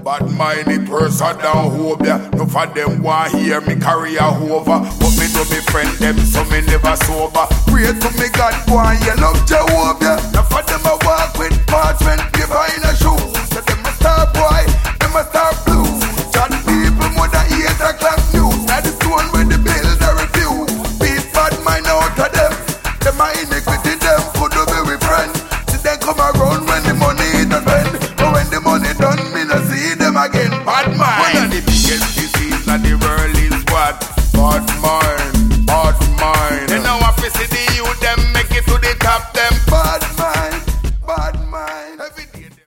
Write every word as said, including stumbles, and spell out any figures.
Bad minded person down hope ya. No for them want hear me carry a over. But me do me friend them so me never sober. Pray to me God go and you love Jehovah.